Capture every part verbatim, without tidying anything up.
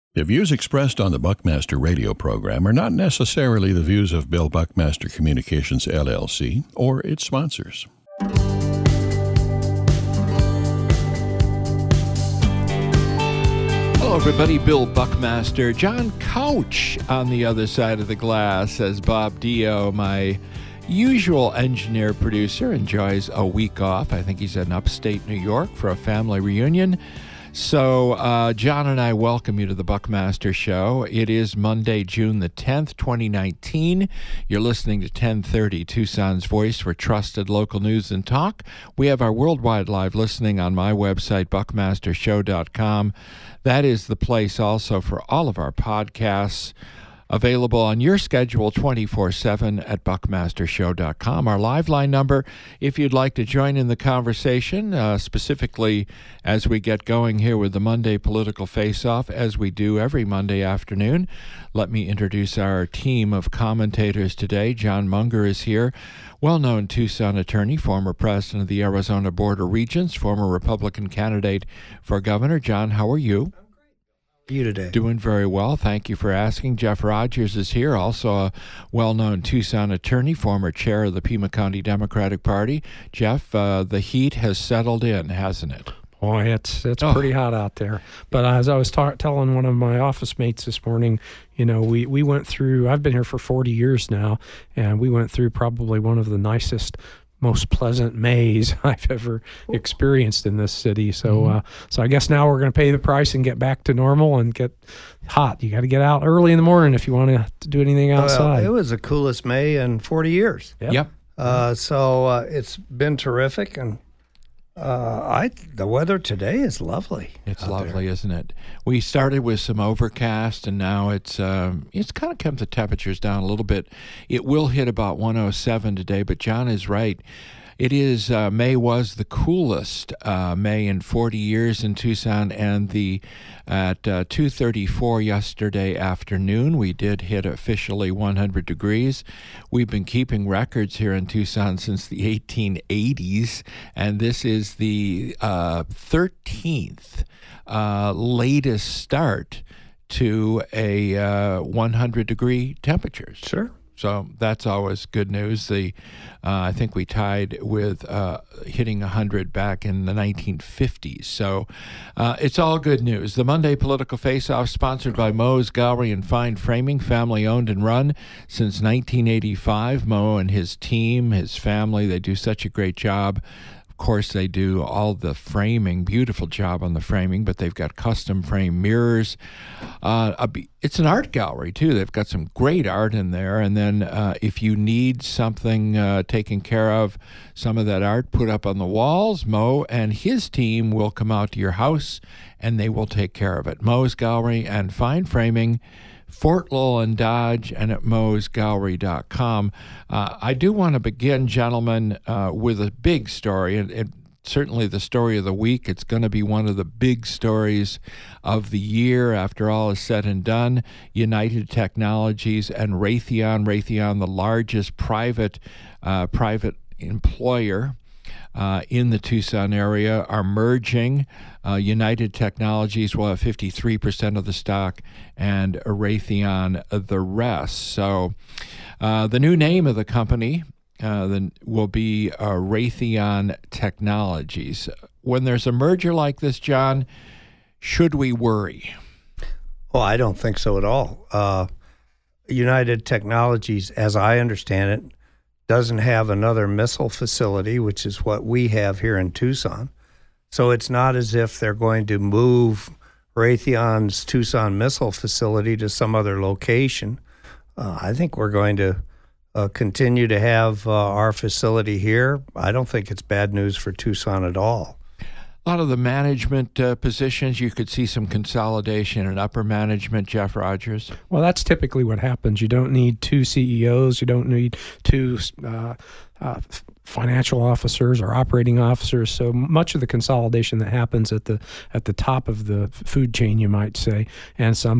The views expressed on the Buckmaster radio program are not necessarily the views of Bill Buckmaster Communications, L L C, or its sponsors. Hello, everybody. Bill Buckmaster. John Couch on the other side of the glass as Bob Dio, my usual engineer producer, enjoys a week off. I think he's in upstate New York for a family reunion. So, uh, John and I welcome you to the Buckmaster Show. It is Monday, June the tenth, twenty nineteen. You're listening to ten thirty, Tucson's Voice for trusted local news and talk. We have our worldwide live listening on my website, buckmaster show dot com. That is the place also for all of our podcasts, available on your schedule twenty-four seven at buckmaster show dot com. Our live line number, if you'd like to join in the conversation, uh, specifically as we get going here with the Monday Political Face-Off, as we do every Monday afternoon. Let me introduce our team of commentators today. John Munger is here, well-known Tucson attorney, former president of the Arizona Board of Regents, former Republican candidate for governor. John, how are you? You today? Doing very well. Thank you for asking. Jeff Rogers is here, also a well-known Tucson attorney, former chair of the Pima County Democratic Party. Jeff, uh, the heat has settled in, hasn't it? Boy, it's it's Oh. pretty hot out there. But as I was ta- telling one of my office mates this morning, you know, we, we went through, I've been here for forty years now, and we went through probably one of the nicest, most pleasant Mays I've ever experienced in this city. So Mm-hmm. uh, so I guess now we're going to pay the price and get back to normal and get hot. You got to get out early in the morning if you want to do anything outside. Well, it was the coolest May in forty years. Yep. Yep. Uh, so uh, it's been terrific, and uh, I the weather today is lovely. It's out lovely, there. isn't it? We started with some overcast, and now it's um, it's kind of kept the temperatures down a little bit. It will hit about one oh seven today, but John is right. It is, uh, May was the coolest uh, May in forty years in Tucson, and the at uh, two thirty-four yesterday afternoon, we did hit officially one hundred degrees. We've been keeping records here in Tucson since the eighteen eighties, and this is the uh, thirteenth uh, latest start to a uh, one hundred degree temperatures. Sure. So that's always good news. The uh, I think we tied with uh, hitting one hundred back in the nineteen fifties. So uh, it's all good news. The Monday Political Face-Off, sponsored by Moe's Gallery and Fine Framing, family-owned and run since nineteen eighty-five. Moe and his team, his family, they do such a great job. Of course, they do all the framing, beautiful job on the framing, but they've got custom frame mirrors. Uh, a, it's an art gallery, too. They've got some great art in there. And then uh, if you need something uh, taken care of, some of that art put up on the walls, Mo and his team will come out to your house, and they will take care of it. Moe's Gallery and Fine Framing, Fort Lowell and Dodge, and at moes gallery dot com. Uh, I do want to begin, gentlemen, uh, with a big story, and, and certainly the story of the week. It's going to be one of the big stories of the year after all is said and done. United Technologies and Raytheon, Raytheon, the largest private uh, private employer Uh, in the Tucson area, are merging. Uh, United Technologies will have fifty-three percent of the stock, and Raytheon the rest. So uh, the new name of the company uh, then will be uh, Raytheon Technologies. When there's a merger like this, John, should we worry? Well, I don't think so at all. Uh, United Technologies, as I understand it, doesn't have another missile facility, which is what we have here in Tucson. So it's not as if they're going to move Raytheon's Tucson missile facility to some other location. Uh, I think we're going to uh, continue to have uh, our facility here. I don't think it's bad news for Tucson at all. A lot of the management uh, positions, you could see some consolidation in upper management. Jeff Rogers? Well, that's typically what happens. You don't need two C E Os. You don't need two uh, uh, financial officers or operating officers. So much of the consolidation that happens at the at the top of the food chain, you might say, and some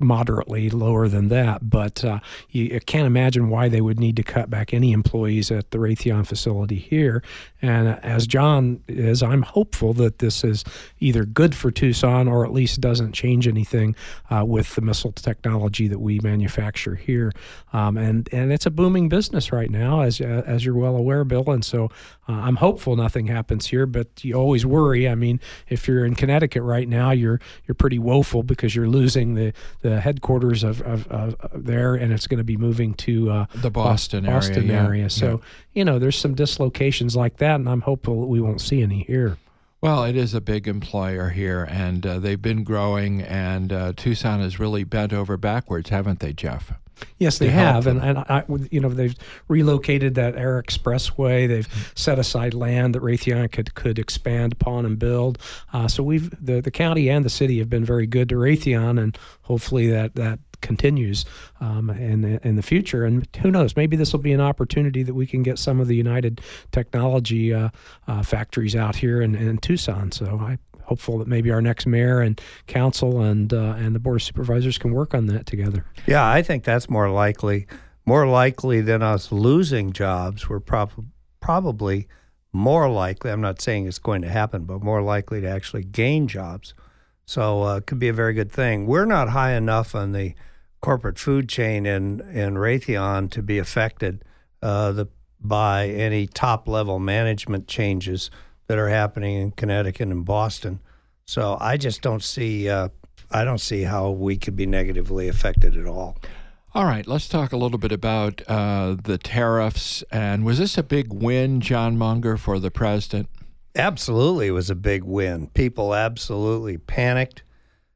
moderately lower than that. But uh, you, you can't imagine why they would need to cut back any employees at the Raytheon facility here. And uh, as John is, I'm hopeful that this is either good for Tucson or at least doesn't change anything uh, with the missile technology that we manufacture here. Um, and, and it's a booming business right now, as uh, as you're well aware, Bill. And so uh, I'm hopeful nothing happens here, but you always worry. I mean, if you're in Connecticut right now, you're you're pretty woeful because you're losing the, the headquarters of, of, of there, and it's going to be moving to uh, the Boston, Boston area. area. Yeah. So, yeah. you know, there's some dislocations like that, and I'm hopeful that we won't see any here. Well, it is a big employer here, and uh, they've been growing, and uh, Tucson has really bent over backwards, haven't they, Jeff? Yes, they, they have, and and I, you know, they've relocated that Air Expressway. They've mm-hmm. set aside land that Raytheon could could expand upon and build. Uh, so we've the the county and the city have been very good to Raytheon, and hopefully that that continues um, in the, in the future. And who knows? Maybe this will be an opportunity that we can get some of the United Technology uh, uh, factories out here in, in Tucson. So I. Hopeful that maybe our next mayor and council and uh, and the board of supervisors can work on that together. Yeah, I think that's more likely. More likely than us losing jobs. We're prob- probably more likely. I'm not saying it's going to happen, but more likely to actually gain jobs. So uh, it could be a very good thing. We're not high enough on the corporate food chain in in Raytheon to be affected uh, the by any top level management changes that are happening in Connecticut and Boston. So I just don't see uh, I don't see how we could be negatively affected at all. All right, let's talk a little bit about uh, the tariffs. And was this a big win, John Munger, for the president? Absolutely, it was a big win. People absolutely panicked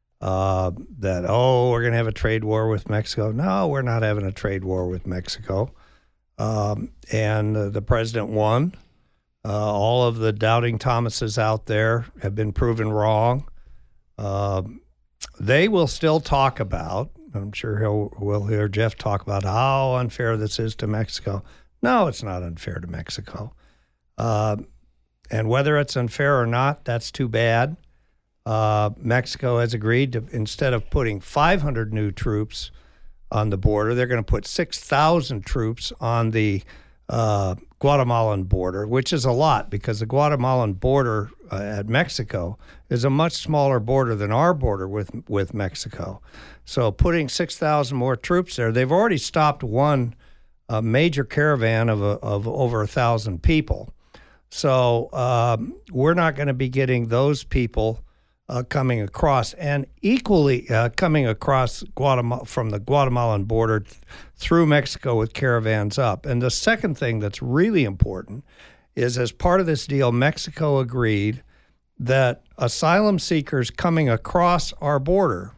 uh, that, oh, we're going to have a trade war with Mexico. No, we're not having a trade war with Mexico. Um, and uh, the president won. Uh, all of the doubting Thomases out there have been proven wrong. Uh, they will still talk about, I'm sure he'll, we'll hear Jeff talk about how unfair this is to Mexico. No, it's not unfair to Mexico. Uh, and whether it's unfair or not, that's too bad. Uh, Mexico has agreed to, instead of putting five hundred new troops on the border, they're going to put six thousand troops on the uh, Guatemalan border, which is a lot because the Guatemalan border uh, at Mexico is a much smaller border than our border with with Mexico. So putting six thousand more troops there, they've already stopped one uh, major caravan of, a, of over one thousand people. So um, we're not going to be getting those people uh, coming across, and equally uh, coming across Guatemala from the Guatemalan border th- through Mexico with caravans up. And the second thing that's really important is, as part of this deal, Mexico agreed that asylum seekers coming across our border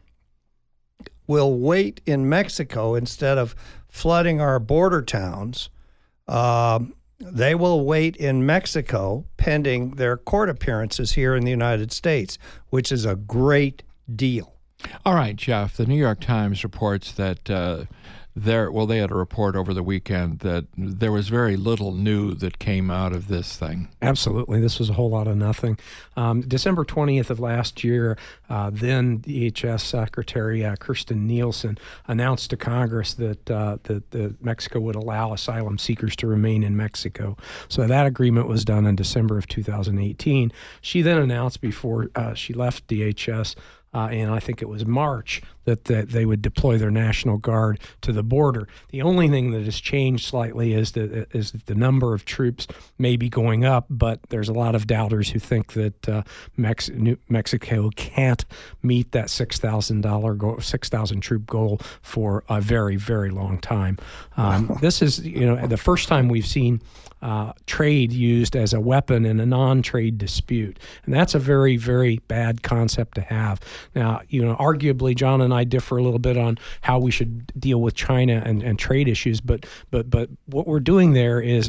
will wait in Mexico instead of flooding our border towns. Um, They will wait in Mexico pending their court appearances here in the United States, which is a great deal. All right, Jeff, the New York Times reports that uh, there, well, they had a report over the weekend that there was very little new that came out of this thing. Absolutely. This was a whole lot of nothing. Um, December twentieth of last year, uh, then D H S Secretary uh, Kirstjen Nielsen announced to Congress that, uh, that, that Mexico would allow asylum seekers to remain in Mexico. So that agreement was done in December of two thousand eighteen. She then announced before uh, she left D H S, Uh, and I think it was March, that, that they would deploy their National Guard to the border. The only thing that has changed slightly is that, is that the number of troops may be going up, but there's a lot of doubters who think that uh, Mex- New- Mexico can't meet that six thousand dollars goal, six thousand troop goal for a very, very long time. Um, this is, you know, the first time we've seen Uh, trade used as a weapon in a non-trade dispute. And that's a very, very bad concept to have. Now, you know, arguably, John and I differ a little bit on how we should deal with China and, and trade issues, but but but what we're doing there is is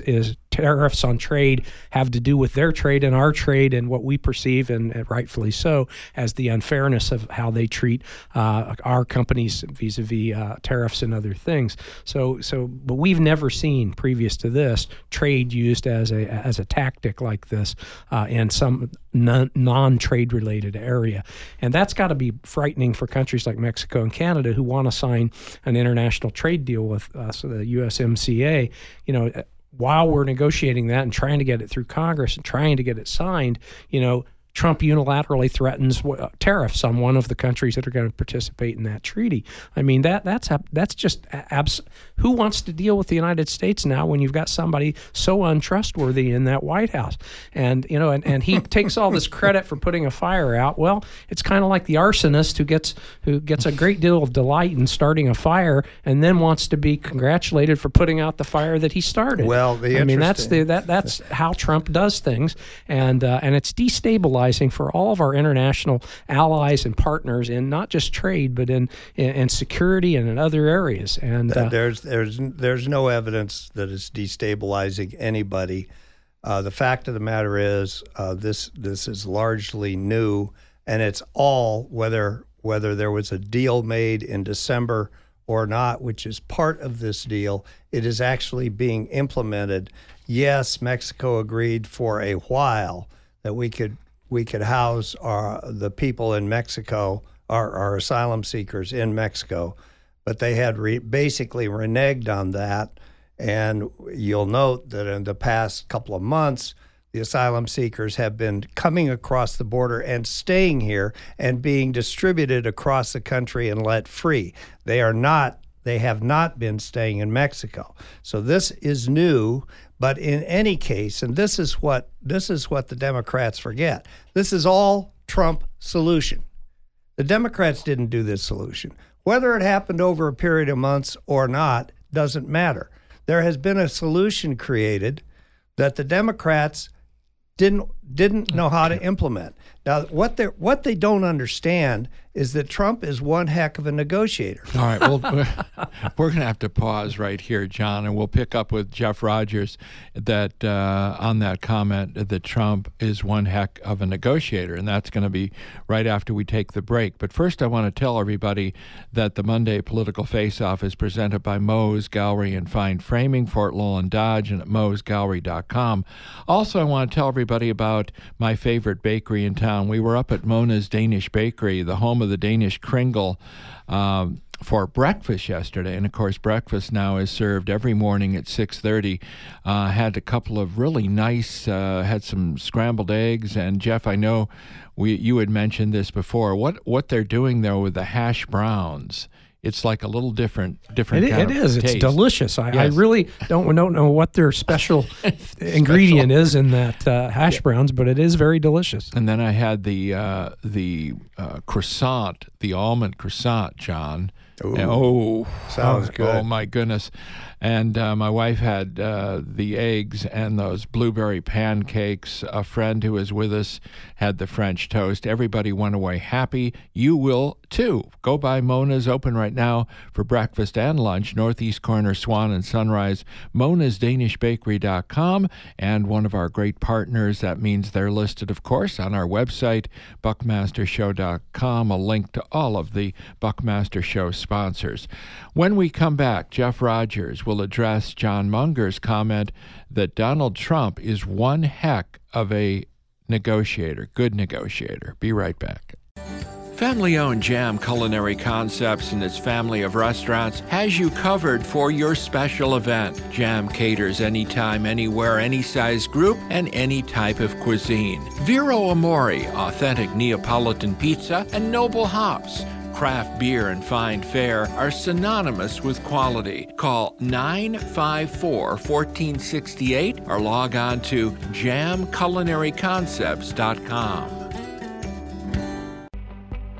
tariffs on trade have to do with their trade and our trade and what we perceive, and, and rightfully so, as the unfairness of how they treat uh, our companies vis-a-vis uh, tariffs and other things. So, so, but we've never seen previous to this trade used as a as a tactic like this uh, in some non, non-trade related area, and that's got to be frightening for countries like Mexico and Canada who want to sign an international trade deal with us, the U S M C A. You know, while we're negotiating that and trying to get it through Congress and trying to get it signed, you know, Trump unilaterally threatens tariffs on one of the countries that are going to participate in that treaty. I mean, that that's that's just abs- who wants to deal with the United States now when you've got somebody so untrustworthy in that White House? And you know, and, and he takes all this credit for putting a fire out. Well, it's kind of like the arsonist who gets who gets a great deal of delight in starting a fire and then wants to be congratulated for putting out the fire that he started. Well, the I mean, that's the that that's how Trump does things, and uh, and it's destabilizing for all of our international allies and partners in not just trade, but in in, in security and in other areas. And uh, there's there's there's no evidence that it's destabilizing anybody. Uh, the fact of the matter is, uh, this this is largely new, and it's all whether whether there was a deal made in December or not, which is part of this deal. It is actually being implemented. Yes, Mexico agreed for a while that we could. we could house our, the people in Mexico, our, our asylum seekers in Mexico, but they had re, basically reneged on that. And you'll note that in the past couple of months, the asylum seekers have been coming across the border and staying here and being distributed across the country and let free. They are not, they have not been staying in Mexico. So this is new. But in any case, and this is what this is what the Democrats forget, this is all Trump solution. The Democrats didn't do this solution. Whether it happened over a period of months or not doesn't matter. There has been a solution created that the Democrats didn't didn't know how to implement. Now, what they what they don't understand is that Trump is one heck of a negotiator. All right, well, we're going to have to pause right here, John, and we'll pick up with Jeff Rogers that uh, on that comment that Trump is one heck of a negotiator, and that's going to be right after we take the break. But first, I want to tell everybody that the Monday Political Face-Off is presented by Moe's Gallery and Fine Framing, Fort Lowell Dodge, and at moes gallery dot com. Also, I want to tell everybody about my favorite bakery in town. We were up at Mona's Danish Bakery, the home of the Danish Kringle, um, for breakfast yesterday. And, of course, breakfast now is served every morning at six thirty. Uh, had a couple of really nice, uh, had some scrambled eggs. And, Jeff, I know we you had mentioned this before. What, what they're doing, though, with the hash browns, it's like a little different different it, kind it of is. taste. It's delicious. I, Yes. I really don't, don't know what their special ingredient is in that uh, hash Yeah. browns, but it is very delicious. And then I had the uh, the uh, croissant, the almond croissant, John. Ooh. And- oh, Sounds oh, good. Oh, my goodness. And uh, my wife had uh, the eggs and those blueberry pancakes. A friend who was with us had the French toast. Everybody went away happy. You will, too. Go by Mona's, open right now for breakfast and lunch, Northeast Corner, Swan and Sunrise, monas danish bakery dot com, and one of our great partners. That means they're listed, of course, on our website, buckmaster show dot com, a link to all of the Buckmaster Show sponsors. When we come back, Jeff Rogers will address John Munger's comment that Donald Trump is one heck of a negotiator, good negotiator. Be right back. Family-owned Jam Culinary Concepts and its family of restaurants has you covered for your special event. Jam caters anytime, anywhere, any size group, and any type of cuisine. Vero Amore, authentic Neapolitan pizza, and Noble Hops. Craft beer and fine fare are synonymous with quality. Call nine five four, one four six eight or log on to jam culinary concepts dot com.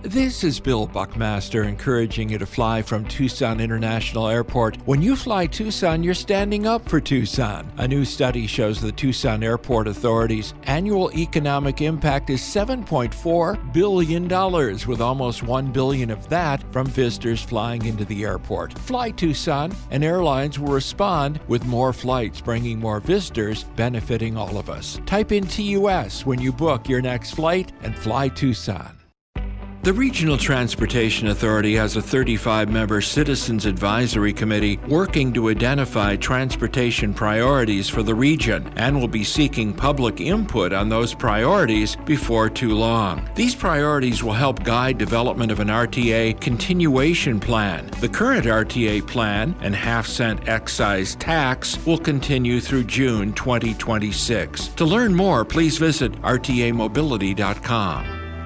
This is Bill Buckmaster encouraging you to fly from Tucson International Airport. When you fly Tucson, you're standing up for Tucson. A new study shows the Tucson Airport Authority's annual economic impact is seven point four billion dollars, with almost one billion dollars of that from visitors flying into the airport. Fly Tucson, and airlines will respond with more flights, bringing more visitors, benefiting all of us. Type in T U S when you book your next flight and fly Tucson. The Regional Transportation Authority has a thirty-five member Citizens Advisory Committee working to identify transportation priorities for the region and will be seeking public input on those priorities before too long. These priorities will help guide development of an R T A continuation plan. The current R T A plan and half-cent excise tax will continue through June twenty twenty-six. To learn more, please visit R T A mobility dot com.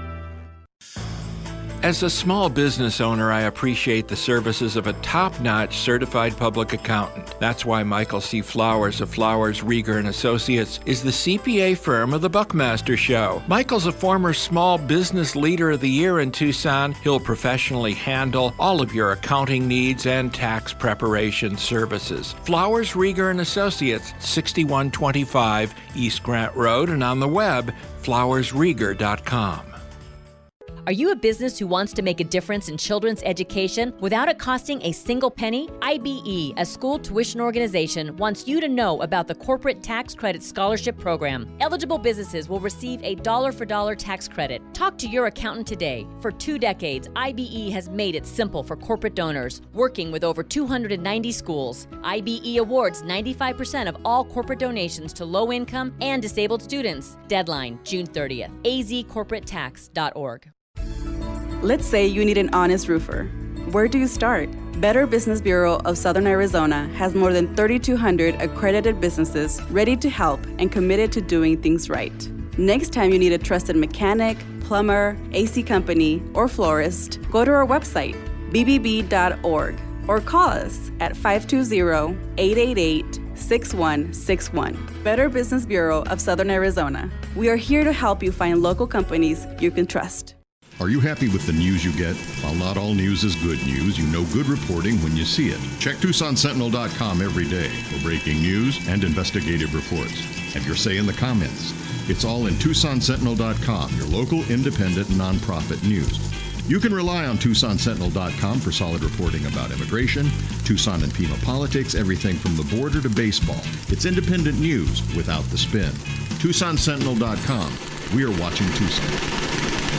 As a small business owner, I appreciate the services of a top-notch certified public accountant. That's why Michael C. Flowers of Flowers, Rieger and Associates is the C P A firm of the Buckmaster Show. Michael's a former Small Business Leader of the Year in Tucson. He'll professionally handle all of your accounting needs and tax preparation services. Flowers, Rieger and Associates, sixty-one twenty-five East Grant Road, and on the web, flowers rieger dot com. Are you a business who wants to make a difference in children's education without it costing a single penny? I B E, a school tuition organization, wants you to know about the Corporate Tax Credit Scholarship Program. Eligible businesses will receive a dollar-for-dollar tax credit. Talk to your accountant today. For two decades, I B E has made it simple for corporate donors, working with over two hundred ninety schools. I B E awards ninety-five percent of all corporate donations to low-income and disabled students. Deadline, June thirtieth. a z corporate tax dot org. Let's say you need an honest roofer. Where do you start? Better Business Bureau of Southern Arizona has more than thirty-two hundred accredited businesses ready to help and committed to doing things right. Next time you need a trusted mechanic, plumber, A C company, or florist, go to our website, b b b dot org, or call us at five two zero, eight eight eight, six one six one. Better Business Bureau of Southern Arizona. We are here to help you find local companies you can trust. Are you happy with the news you get? While not all news is good news, you know good reporting when you see it. Check Tucson Sentinel dot com every day for breaking news and investigative reports. Have your say in the comments. It's all in Tucson Sentinel dot com, your local independent nonprofit news. You can rely on Tucson Sentinel dot com for solid reporting about immigration, Tucson and Pima politics, everything from the border to baseball. It's independent news without the spin. Tucson Sentinel dot com. We are watching Tucson.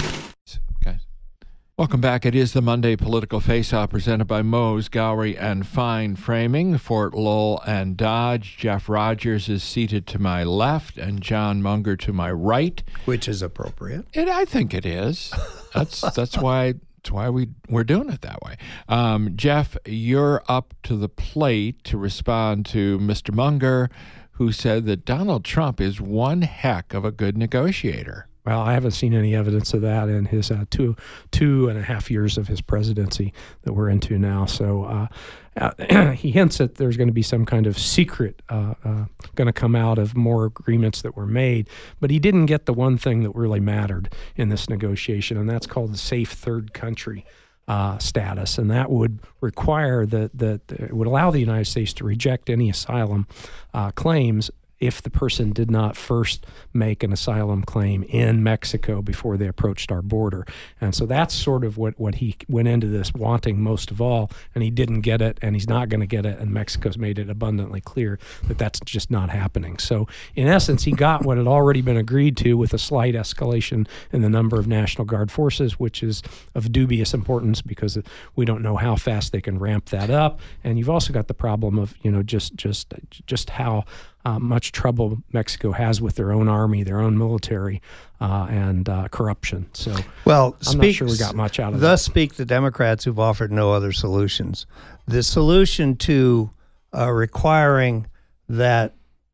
Welcome back. It is the Monday Political Face-Off presented by Moe's Gallery and Fine Framing, Fort Lowell and Dodge. Jeff Rogers is seated to my left and John Munger to my right. Which is appropriate. It, I think it is. That's that's why that's why we, we're doing it that way. Um, Jeff, you're up to the plate to respond to Mister Munger, who said that Donald Trump is one heck of a good negotiator. Well, I haven't seen any evidence of that in his uh, two two and a half years of his presidency that we're into now. So uh, uh, he hints that there's going to be some kind of secret uh, uh, going to come out of more agreements that were made. But he didn't get the one thing that really mattered in this negotiation, and that's called the safe third country uh, status. And that would require that, that it would allow the United States to reject any asylum uh, claims if the person did not first make an asylum claim in Mexico before they approached our border. And so that's sort of what, what he went into this wanting most of all, and he didn't get it, and he's not going to get it, and Mexico's made it abundantly clear that that's just not happening. So in essence, he got what had already been agreed to with a slight escalation in the number of National Guard forces, which is of dubious importance because we don't know how fast they can ramp that up. And you've also got the problem of, you know, just just just how Uh, much trouble Mexico has with their own army, their own military, uh, and uh, corruption. So, well, I'm speak, not sure we got much out of thus that. speak the Democrats who've offered no other solutions. The solution to uh, requiring that,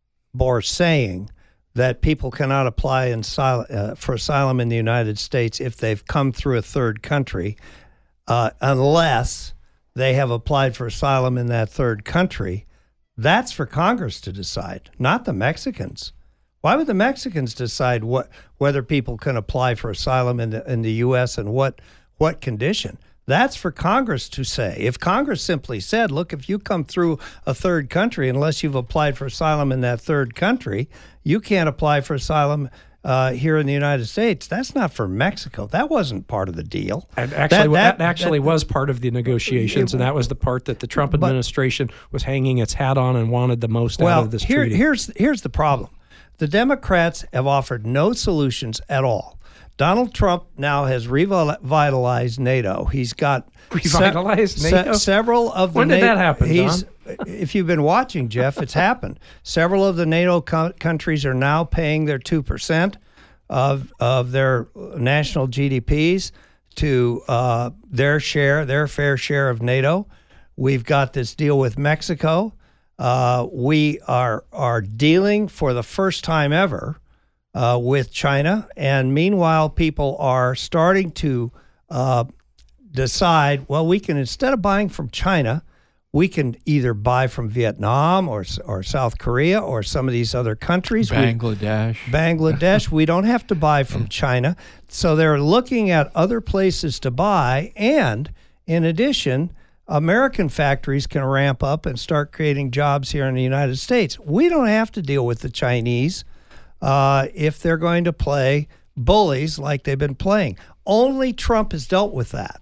or saying that people cannot apply in sil- uh, for asylum in the United States if they've come through a third country, uh, unless they have applied for asylum in that third country. That's for Congress to decide, not the Mexicans. Why would the Mexicans decide what whether people can apply for asylum in the in the U S and what what condition? That's for Congress to say. If Congress simply said, look, if you come through a third country, unless you've applied for asylum in that third country, you can't apply for asylum uh, here in the United States. That's not for Mexico. That wasn't part of the deal. And actually, that, that, that actually that, was part of the negotiations, it, and that was the part that the Trump administration but, was hanging its hat on and wanted the most well, out of this here, treaty. Here's, here's the problem. The Democrats have offered no solutions at all. Donald Trump now has revitalized NATO. He's got revitalized se- NATO. Se- several of the when did Na- that happen, he's, John? If you've been watching, Jeff, it's happened. Several of the NATO co- countries are now paying their two percent of of their national G D Ps to uh, their share, their fair share of NATO. We've got this deal with Mexico. Uh, we are are dealing for the first time ever Uh, with China, and meanwhile, people are starting to uh, decide, well, we can, instead of buying from China, we can either buy from Vietnam or or South Korea or some of these other countries. Bangladesh. We, Bangladesh. We don't have to buy from China. So they're looking at other places to buy, and in addition, American factories can ramp up and start creating jobs here in the United States. We don't have to deal with the Chinese Uh, if they're going to play bullies like they've been playing. Only Trump has dealt with that.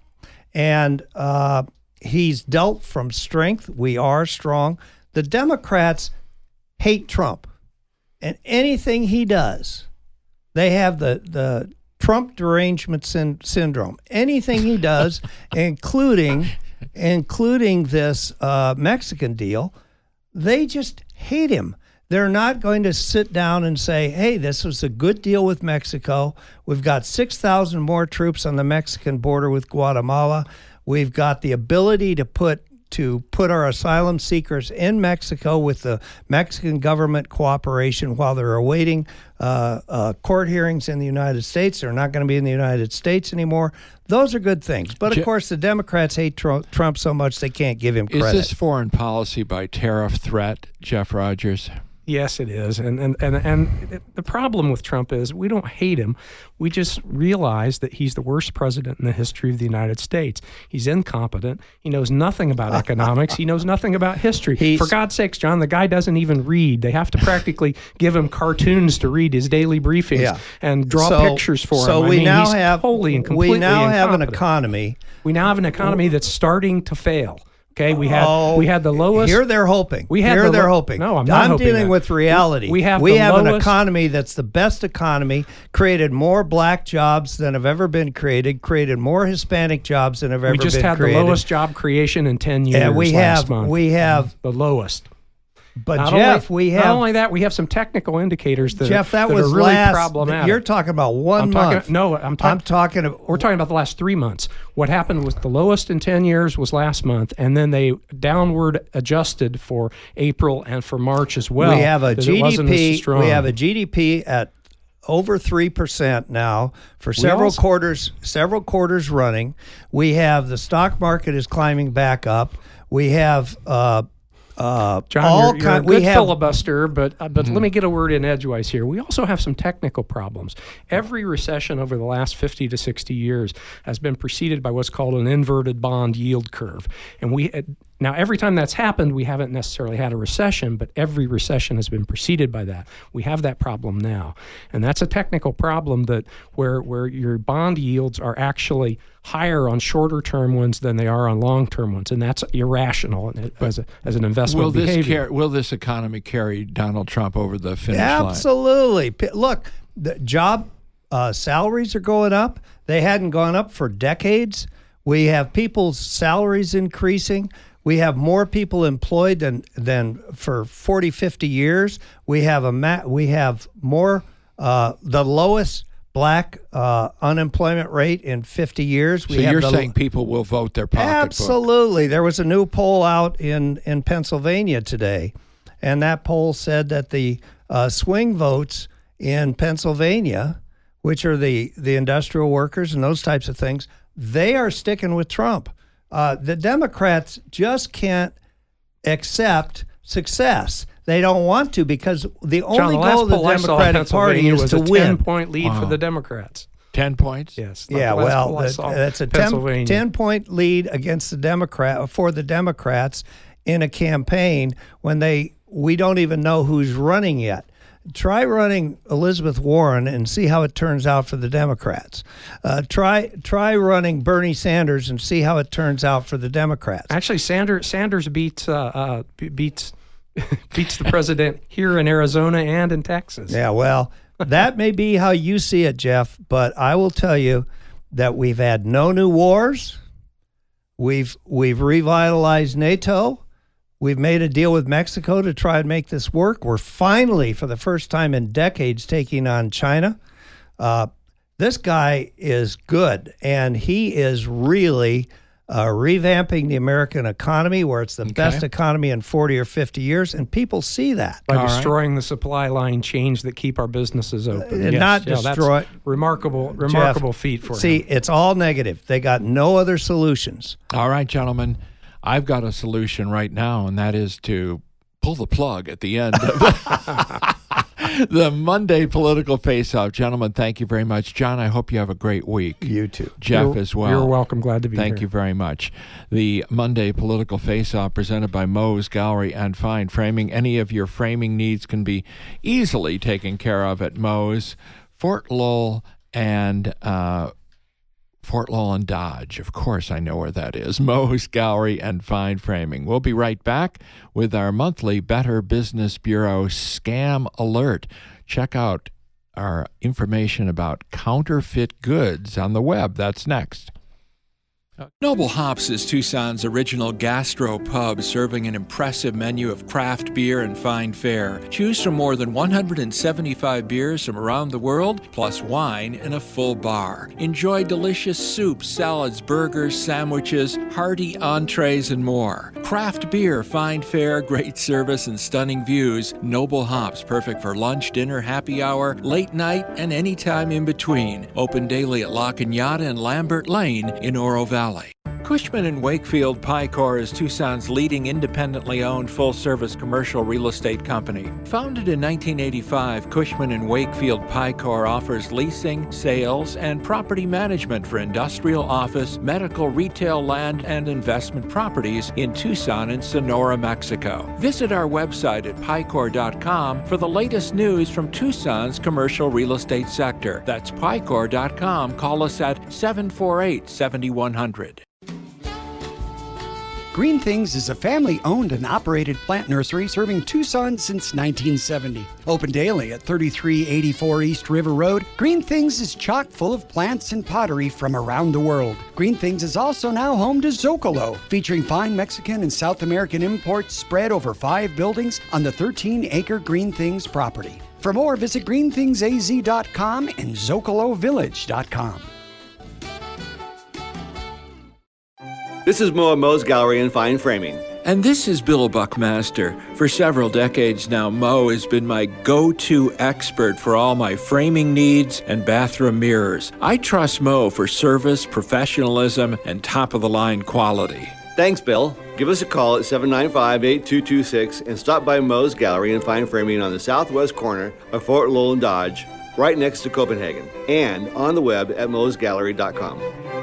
And uh, he's dealt from strength. We are strong. The Democrats hate Trump. And anything he does, they have the, the Trump derangement syn- syndrome. Anything he does, including, including this uh, Mexican deal, they just hate him. They're not going to sit down and say, hey, this was a good deal with Mexico. We've got six thousand more troops on the Mexican border with Guatemala. We've got the ability to put to put our asylum seekers in Mexico with the Mexican government cooperation while they're awaiting uh, uh, court hearings in the United States. They're not going to be in the United States anymore. Those are good things. But, of Je- course, the Democrats hate Trump, Trump so much they can't give him credit. Is this foreign policy by tariff threat, Jeff Rogers? Yes, it is. And, and and and the problem with Trump is we don't hate him. We just realize that he's the worst president in the history of the United States. He's incompetent. He knows nothing about economics. He knows nothing about history. He's, For God's sakes, John, the guy doesn't even read. They have to practically give him cartoons to read his daily briefings yeah. and draw so, pictures for so him. we I mean, now he's have totally and completely we now have an incompetent. economy. We now have an economy that's starting to fail. Okay, we had oh, we had the lowest. Here they're hoping. We had here the they're lo- hoping. No, I'm not I'm hoping dealing that. with reality. We, we have we the have lowest, an economy that's the best economy. Created more black jobs than have ever been created. Created more Hispanic jobs than have ever been created. We just had created. the lowest job creation in ten years. And we last have month. we have the lowest. But not Jeff, only, we have not only that, we have some technical indicators that, Jeff, that, that was are really last, problematic. You're talking about one I'm month. Talking, no, I'm, ta- I'm talking. About, we're talking about the last three months. What happened was the lowest in ten years was last month, and then they downward adjusted for April and for March as well. We have a G D P. We have a G D P at over three percent now for several also, quarters. Several quarters running. We have the stock market is climbing back up. We have. Uh, Uh, John, all you're, you're kind, a good we have, filibuster, but uh, but mm-hmm. let me get a word in edgewise here. We also have some technical problems. Every recession over the last fifty to sixty years has been preceded by what's called an inverted bond yield curve. And we uh, now every time that's happened, we haven't necessarily had a recession, but every recession has been preceded by that. We have that problem now, and that's a technical problem that where where your bond yields are actually higher on shorter term ones than they are on long term ones, and that's irrational as a, as an investment will this behavior. Car- will this economy carry Donald Trump over the finish Absolutely. line? Absolutely. Look, the job uh, salaries are going up. They hadn't gone up for decades. We have people's salaries increasing. We have more people employed than than for forty, fifty years. We have a ma- we have more uh, the lowest black uh, unemployment rate in fifty years. We so have you're the, saying people will vote their pocketbook? Absolutely. There was a new poll out in, in Pennsylvania today, and that poll said that the uh, swing votes in Pennsylvania, which are the, the industrial workers and those types of things, they are sticking with Trump. Uh, the Democrats just can't accept success. They don't want to because the only John, the goal of the poll I saw in Democratic Party Pennsylvania is was to a win. ten-point lead Wow. for the Democrats. Ten points? Yes. Yeah, last well, poll I that, saw, that's a Pennsylvania. ten-point lead against the Democrat for the Democrats in a campaign when they we don't even know who's running yet. Try running Elizabeth Warren and see how it turns out for the Democrats. Uh, try try running Bernie Sanders and see how it turns out for the Democrats. Actually, Sanders Sanders beats uh, uh, beats beats the president here in Arizona and in Texas. Yeah, well, that may be how you see it, Jeff, but I will tell you that we've had no new wars. We've we've revitalized NATO. We've made a deal with Mexico to try and make this work. We're finally, for the first time in decades, taking on China. Uh, this guy is good, and he is really uh, revamping the American economy, where it's the Okay. best economy in forty or fifty years, and people see that. By All right. destroying the supply line chains that keep our businesses open. And Yes, not yeah, that's destroy- remarkable, remarkable Jeff, feat for See, him. it's all negative. They got no other solutions. All right, gentlemen. I've got a solution right now, and that is to pull the plug at the end of the Monday Political Face-Off. Gentlemen, thank you very much. John, I hope you have a great week. You too. Jeff You're- as well. You're welcome. Glad to be Thank here. you very much. The Monday Political Face-Off presented by Moe's Gallery and Fine Framing. Any of your framing needs can be easily taken care of at Moe's, Fort Lowell, and uh, Fort Lowell and Dodge. Of course, I know where that is. Moe's Gallery and Fine Framing. We'll be right back with our monthly Better Business Bureau Scam Alert. Check out our information about counterfeit goods on the web. That's next. Noble Hops is Tucson's original gastro pub, serving an impressive menu of craft beer and fine fare. Choose from more than one hundred seventy-five beers from around the world, plus wine and a full bar. Enjoy delicious soups, salads, burgers, sandwiches, hearty entrees, and more. Craft beer, fine fare, great service, and stunning views. Noble Hops, perfect for lunch, dinner, happy hour, late night, and any time in between. Open daily at La Cañada and Lambert Lane in Oro Valley. Cushman and Wakefield Picor is Tucson's leading independently owned full-service commercial real estate company. Founded in nineteen eighty-five, Cushman and Wakefield Picor offers leasing, sales, and property management for industrial, office, medical, retail, land, and investment properties in Tucson and Sonora, Mexico. Visit our website at picor dot com for the latest news from Tucson's commercial real estate sector. That's picor dot com. Call us at seven four eight, seven one zero zero. Green Things is a family-owned and operated plant nursery serving Tucson since nineteen seventy. Open daily at thirty-three eighty-four East River Road, Green Things is chock full of plants and pottery from around the world. Green Things is also now home to Zocalo, featuring fine Mexican and South American imports spread over five buildings on the thirteen acre Green Things property. For more, visit green things a z dot com and zocalo village dot com. This is Mo at Moe's Gallery and Fine Framing. And this is Bill Buckmaster. For several decades now, Mo has been my go-to expert for all my framing needs and bathroom mirrors. I trust Mo for service, professionalism, and top-of-the-line quality. Thanks, Bill. Give us a call at seven nine five, eight two two six and stop by Moe's Gallery and Fine Framing on the southwest corner of Fort Lowell and Dodge, right next to Copenhagen, and on the web at moes gallery dot com.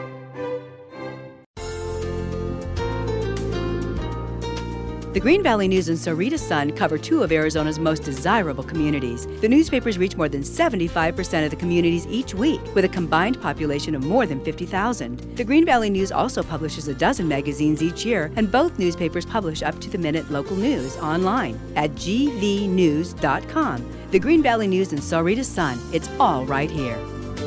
The Green Valley News and Sarita Sun cover two of Arizona's most desirable communities. The newspapers reach more than seventy-five percent of the communities each week, with a combined population of more than fifty thousand. The Green Valley News also publishes a dozen magazines each year, and both newspapers publish up-to-the-minute local news online at g v news dot com. The Green Valley News and Sarita Sun, it's all right here.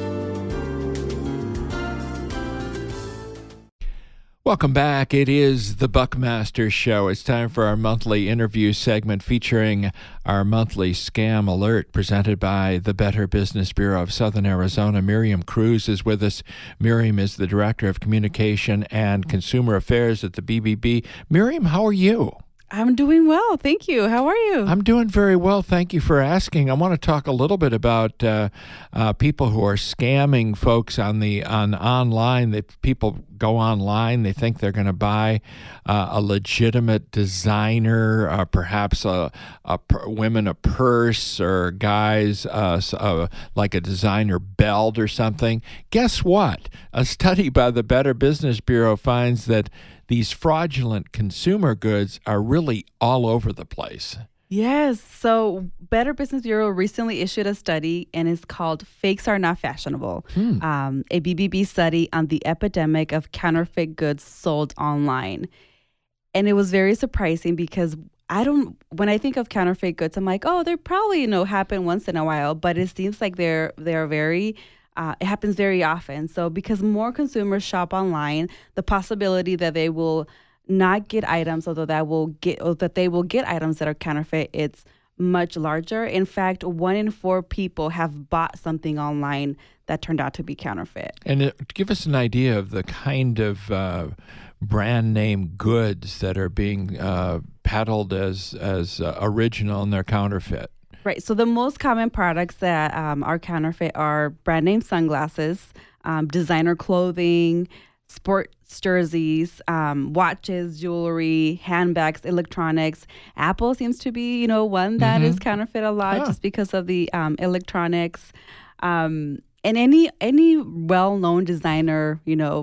Welcome back. It is the Buckmaster Show. It's time for our monthly interview segment featuring our monthly Scam Alert presented by the Better Business Bureau of Southern Arizona. Miriam Cruz is with us. Miriam is the Director of Communication and Consumer Affairs at the B B B. Miriam, how are you? I'm doing well. Thank you. How are you? I'm doing very well. Thank you for asking. I want to talk a little bit about uh, uh, people who are scamming folks on the on online. That people go online, they think they're going to buy uh, a legitimate designer, uh, perhaps a, a women a purse, or guys uh, uh, like a designer belt or something. Guess what? A study by the Better Business Bureau finds that these fraudulent consumer goods are really all over the place. Yes. So Better Business Bureau recently issued a study, and it's called Fakes Are Not Fashionable, hmm. um, a B B B study on the epidemic of counterfeit goods sold online. And it was very surprising because I don't, when I think of counterfeit goods, I'm like, oh, they probably, you know, happen once in a while, but it seems like they're, they're very, Uh, it happens very often. So because more consumers shop online, the possibility that they will not get items, or that will get, or that they will get items that are counterfeit, it's much larger. In fact, one in four people have bought something online that turned out to be counterfeit. And it, give us an idea of the kind of uh, brand name goods that are being uh, peddled as as uh, original and they're counterfeit. Right. So the most common products that um, are counterfeit are brand name sunglasses, um, designer clothing, sports jerseys, um, watches, jewelry, handbags, electronics. Apple seems to be, you know, one that mm-hmm. is counterfeit a lot, oh. just because of the um, electronics. Um, and any any well-known designer, you know,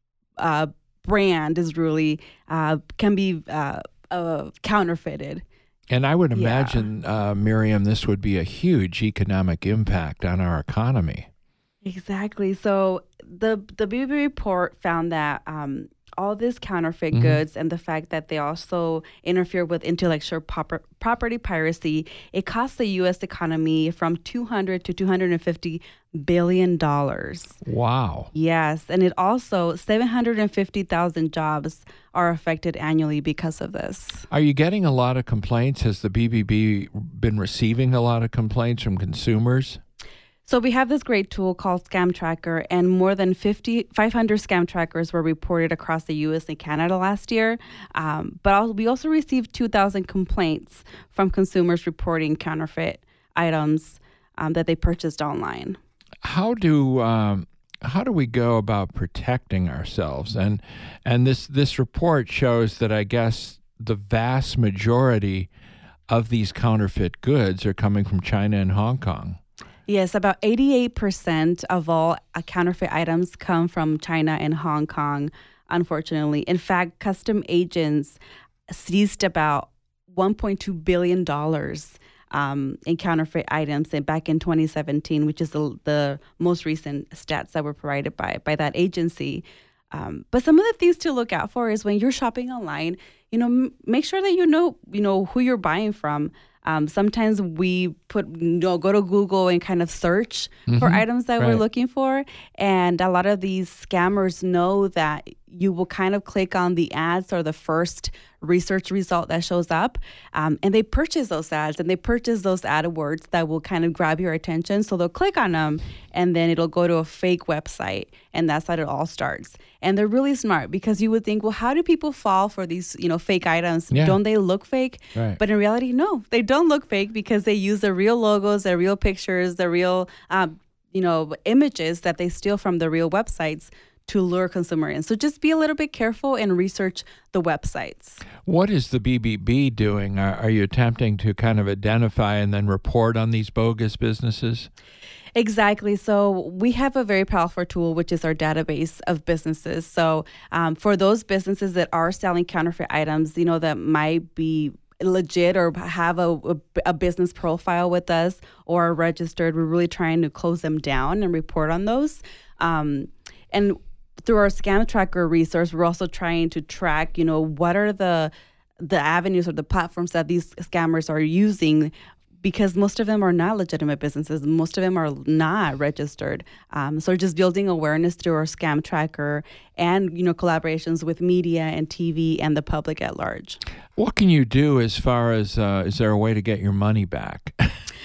uh, brand is really uh, can be uh, uh, counterfeited. And I would imagine, yeah. uh, Miriam, this would be a huge economic impact on our economy. Exactly. So the the B B B report found that um, all these counterfeit mm-hmm. goods, and the fact that they also interfere with intellectual proper, property piracy, it costs the U S economy from two hundred to two hundred fifty billion dollars. Wow. Yes, and it also seven hundred fifty thousand jobs are affected annually because of this. Are you getting a lot of complaints? Has the B B B been receiving a lot of complaints from consumers? So we have this great tool called Scam Tracker, and more than fifty, five hundred scam trackers were reported across the U S and Canada last year. Um, but we also received two thousand complaints from consumers reporting counterfeit items um, that they purchased online. How do um, how do we go about protecting ourselves? And and this this report shows that I guess the vast majority of these counterfeit goods are coming from China and Hong Kong. Yes, about eighty-eight percent of all uh, counterfeit items come from China and Hong Kong, unfortunately. In fact, custom agents seized about one point two billion dollars um, in counterfeit items in, back in twenty seventeen, which is the, the most recent stats that were provided by, by that agency. Um, but some of the things to look out for is when you're shopping online, you know, m- make sure that you know, you know, who you're buying from. Um, sometimes we put, you know, go to Google and kind of search mm-hmm. for items that right. we're looking for. And a lot of these scammers know that you will kind of click on the ads or the first research result that shows up. Um, and they purchase those ads and they purchase those AdWords that will kind of grab your attention. So they'll click on them and then it'll go to a fake website. And that's how it all starts. And they're really smart because you would think, well, how do people fall for these, you know, fake items? Yeah. Don't they look fake? Right. But in reality, no, they don't look fake because they use the real logos, the real pictures, the real, um, you know, images that they steal from the real websites to lure consumer in. So just be a little bit careful and research the websites. What is the B B B doing? Are, are you attempting to kind of identify and then report on these bogus businesses? Exactly. So we have a very powerful tool, which is our database of businesses. So um, for those businesses that are selling counterfeit items, you know, that might be legit or have a, a, a business profile with us or are registered, we're really trying to close them down and report on those. Um, and through our Scam Tracker resource, we're also trying to track, you know, what are the the avenues or the platforms that these scammers are using, because most of them are not legitimate businesses. Most of them are not registered. Um, so just building awareness through our Scam Tracker and, you know, collaborations with media and T V and the public at large. What can you do as far as, uh, is there a way to get your money back?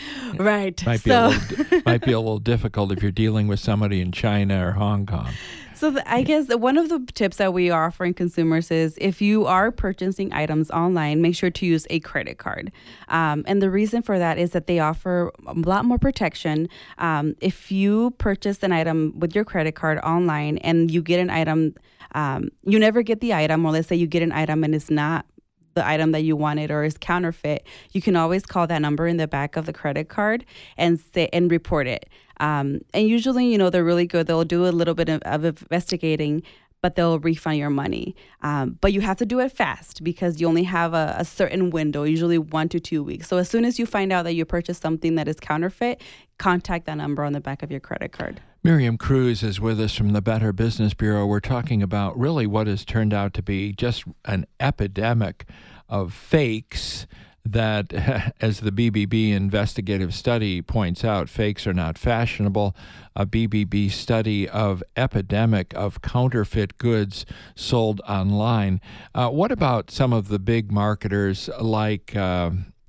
Right. might, be so. a little, might be a little difficult if you're dealing with somebody in China or Hong Kong. So the, I guess that one of the tips that we are offering consumers is if you are purchasing items online, make sure to use a credit card. Um, and the reason for that is that they offer a lot more protection. Um, if you purchase an item with your credit card online and you get an item, um, you never get the item, or let's say you get an item and it's not the item that you wanted or is counterfeit, you can always call that number in the back of the credit card and say and report it. Um, and usually, you know, they're really good. They'll do a little bit of, of investigating, but they'll refund your money. Um, but you have to do it fast because you only have a, a certain window, usually one to two weeks. So as soon as you find out that you purchased something that is counterfeit, contact that number on the back of your credit card. Miriam Cruz is with us from the Better Business Bureau. We're talking about really what has turned out to be just an epidemic of fakes that, as the B B B investigative study points out, fakes are not fashionable. A B B B study of epidemic of counterfeit goods sold online. Uh, what about some of the big marketers like uh,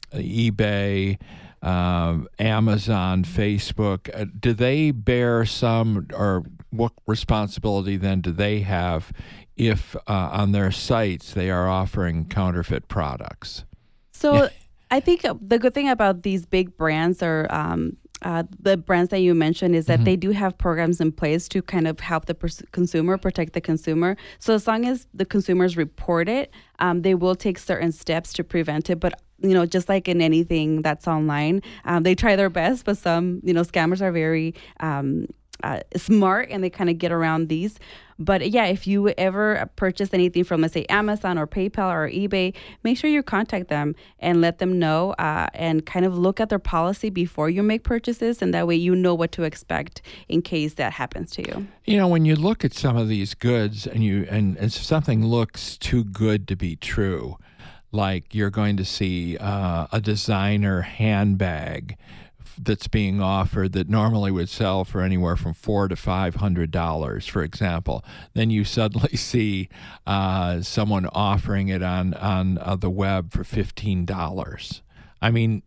eBay, uh, Amazon, Facebook? Uh, do they bear some, or what responsibility then do they have if uh, on their sites they are offering counterfeit products? So I think the good thing about these big brands or um, uh, the brands that you mentioned is that mm-hmm. they do have programs in place to kind of help the pers- consumer, protect the consumer. So as long as the consumers report it, um, they will take certain steps to prevent it. But you know, just like in anything that's online, um, they try their best, but some, you know, scammers are very um, uh, smart and they kind of get around these. But yeah, if you ever purchase anything from, let's say, Amazon or PayPal or eBay, make sure you contact them and let them know uh, and kind of look at their policy before you make purchases. And that way you know what to expect in case that happens to you. You know, when you look at some of these goods and you and, and something looks too good to be true, like you're going to see uh, a designer handbag that's being offered that normally would sell for anywhere from four to five hundred dollars, for example. Then you suddenly see uh, someone offering it on on uh, the web for fifteen dollars. I mean,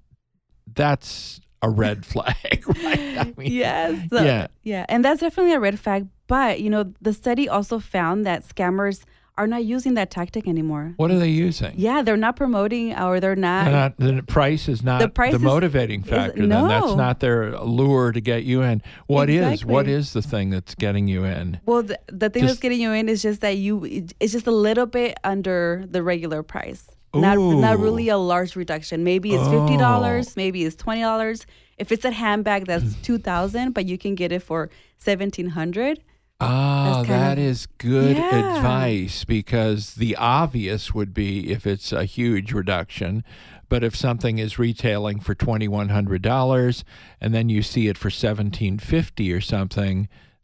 that's a red flag, right? I mean, yes, so, yeah, yeah, and that's definitely a red flag. But you know, the study also found that scammers are not using that tactic anymore. What are they using? Yeah, they're not promoting or they're not. They're not the price is not the, price the motivating is, factor. Is, then no. That's not their lure to get you in. What exactly. is? What is the thing that's getting you in? Well, the, the thing just, that's getting you in is just that you. It's just a little bit under the regular price. Ooh. Not not really a large reduction. Maybe it's fifty dollars. Oh. Maybe it's twenty dollars. If it's a handbag, that's two thousand, but you can get it for seventeen hundred. Ah, that of, is good yeah. advice, because the obvious would be if it's a huge reduction, but if something is retailing for twenty-one hundred dollars and then you see it for seventeen fifty or something,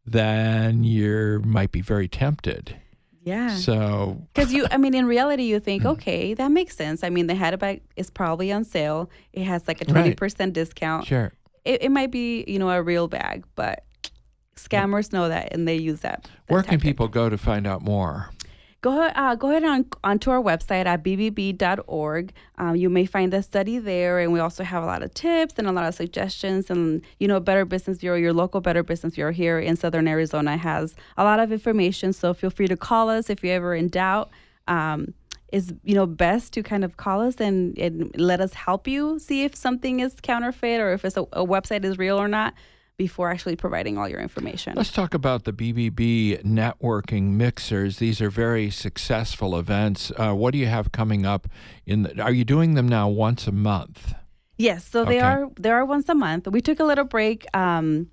then you might be very tempted. Yeah. So, because you, I mean, in reality, you think, okay, that makes sense. I mean, the handbag is probably on sale. It has like a twenty percent right. discount. Sure. It, it might be, you know, a real bag, but scammers know that and they use that. that Where tactic. can people go to find out more? Go, uh, go ahead on onto our website at b b b dot org. Um, you may find the study there, and we also have a lot of tips and a lot of suggestions. And, you know, Better Business Bureau, your local Better Business Bureau here in Southern Arizona, has a lot of information. So feel free to call us if you're ever in doubt. Um, it's, you know, best to kind of call us and, and let us help you see if something is counterfeit or if it's a, a website is real or not, before actually providing all your information. Let's talk about the B B B networking mixers. These are very successful events. Uh, what do you have coming up? In the, are you doing them now once a month? Yes, so okay. they are they are once a month. We took a little break um,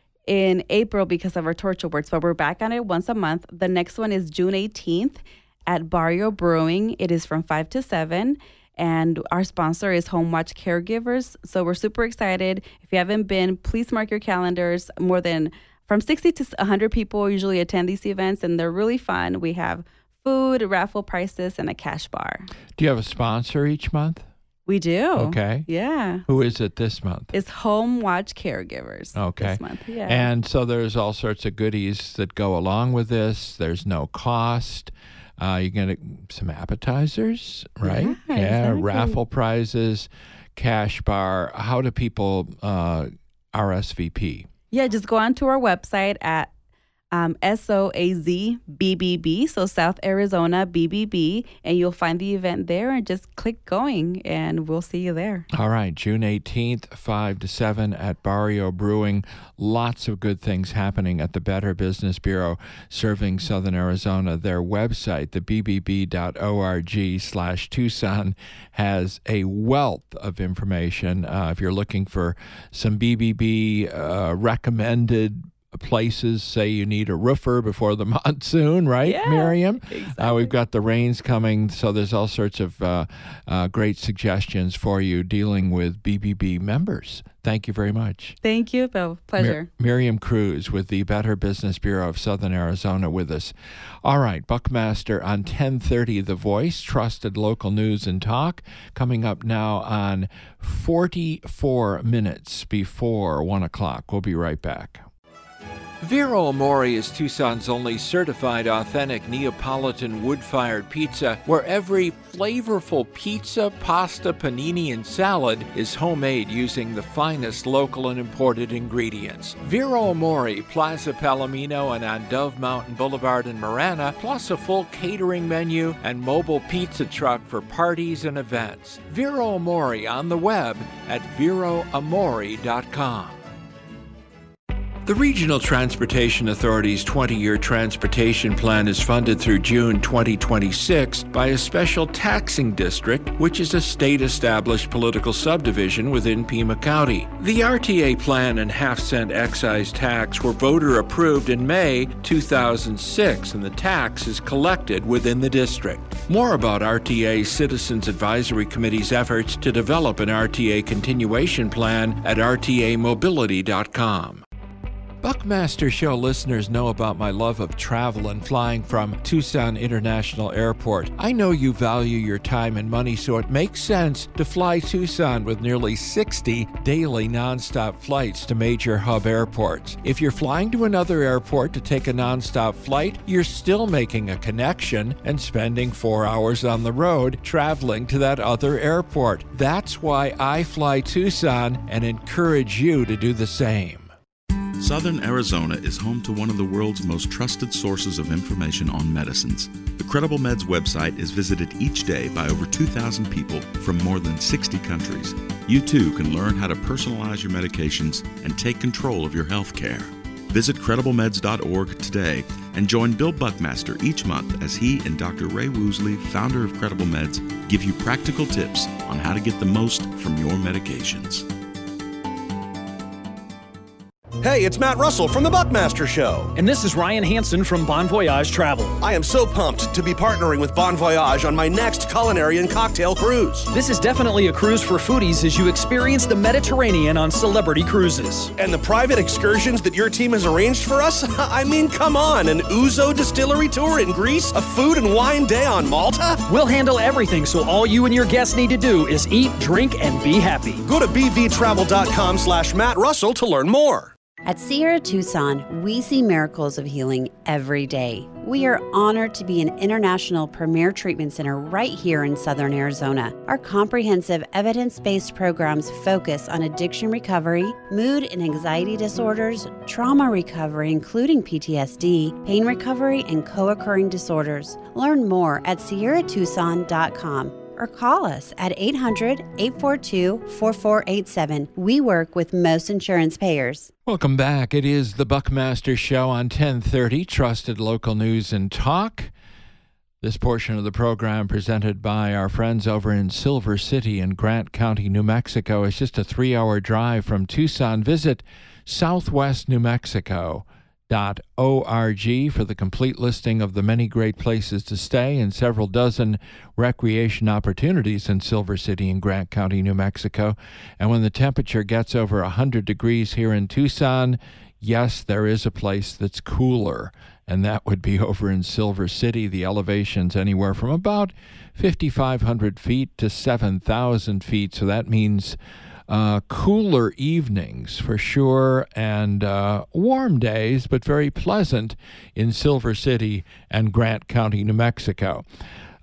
in April because of our Torch Awards, but we're back on it once a month. The next one is June eighteenth at Barrio Brewing. It is from five to seven. And our sponsor is Home Watch Caregivers. So we're super excited. If you haven't been, please mark your calendars. More than from sixty to one hundred people usually attend these events, and they're really fun. We have food, raffle prices, and a cash bar. Do you have a sponsor each month? We do. Okay. Yeah. Who is it this month? It's Home Watch Caregivers. Okay. This month, yeah. And so there's all sorts of goodies that go along with this. There's no cost. Uh, you get some appetizers, right? Yeah, yeah exactly. Raffle prizes, cash bar. How do people uh, R S V P? Yeah, just go onto our website at um, S O A Z B B B, so South Arizona B B B, and you'll find the event there and just click going, and we'll see you there. All right, June eighteenth, five to seven at Barrio Brewing. Lots of good things happening at the Better Business Bureau serving Southern Arizona. Their website, the b b b dot org slash Tucson, has a wealth of information. Uh, if you're looking for some B B B uh, recommended places, say you need a roofer before the monsoon, right, yeah, Miriam? Exactly. Uh, we've got the rains coming, so there's all sorts of uh, uh, great suggestions for you dealing with B B B members. Thank you very much. Thank you, Bill. Pleasure. Mir- Miriam Cruz with the Better Business Bureau of Southern Arizona with us. All right, Buckmaster on ten thirty, The Voice, trusted local news and talk, coming up now on forty-four minutes before one o'clock. We'll be right back. Vero Amore is Tucson's only certified authentic Neapolitan wood-fired pizza, where every flavorful pizza, pasta, panini, and salad is homemade using the finest local and imported ingredients. Vero Amore, Plaza Palomino and on Dove Mountain Boulevard in Marana, plus a full catering menu and mobile pizza truck for parties and events. Vero Amore on the web at vero amore dot com. The Regional Transportation Authority's twenty-year transportation plan is funded through June twenty twenty-six by a special taxing district, which is a state-established political subdivision within Pima County. The R T A plan and half-cent excise tax were voter-approved in May two thousand six, and the tax is collected within the district. More about R T A Citizens Advisory Committee's efforts to develop an R T A continuation plan at r t a mobility dot com. Buckmaster Show listeners know about my love of travel and flying from Tucson International Airport. I know you value your time and money, so it makes sense to fly Tucson with nearly sixty daily nonstop flights to major hub airports. If you're flying to another airport to take a nonstop flight, you're still making a connection and spending four hours on the road traveling to that other airport. That's why I fly Tucson and encourage you to do the same. Southern Arizona is home to one of the world's most trusted sources of information on medicines. The Credible Meds website is visited each day by over two thousand people from more than sixty countries. You too can learn how to personalize your medications and take control of your health care. Visit credible meds dot org today and join Bill Buckmaster each month as he and Doctor Ray Woosley, founder of Credible Meds, give you practical tips on how to get the most from your medications. Hey, it's Matt Russell from The Buckmaster Show. And this is Ryan Hansen from Bon Voyage Travel. I am so pumped to be partnering with Bon Voyage on my next culinary and cocktail cruise. This is definitely a cruise for foodies as you experience the Mediterranean on Celebrity Cruises. And the private excursions that your team has arranged for us? I mean, come on, an Ouzo distillery tour in Greece? A food and wine day on Malta? We'll handle everything, so all you and your guests need to do is eat, drink, and be happy. Go to b v travel dot com slash Matt Russell to learn more. At Sierra Tucson, we see miracles of healing every day. We are honored to be an international premier treatment center right here in Southern Arizona. Our comprehensive evidence-based programs focus on addiction recovery, mood and anxiety disorders, trauma recovery including P T S D, pain recovery, and co-occurring disorders. Learn more at sierra tucson dot com. Or call us at eight hundred, eight four two, four four eight seven. We work with most insurance payers. Welcome back. It is the Buckmaster Show on ten thirty, trusted local news and talk. This portion of the program presented by our friends over in Silver City in Grant County, New Mexico. It's just a three-hour drive from Tucson. Visit southwest new mexico dot org for the complete listing of the many great places to stay and several dozen recreation opportunities in Silver City and Grant County, New Mexico. And when the temperature gets over one hundred degrees here in Tucson, yes, there is a place that's cooler, and that would be over in Silver City. The elevation's anywhere from about fifty-five hundred feet to seven thousand feet, so that means Uh, cooler evenings for sure, and uh, warm days, but very pleasant in Silver City and Grant County, New Mexico.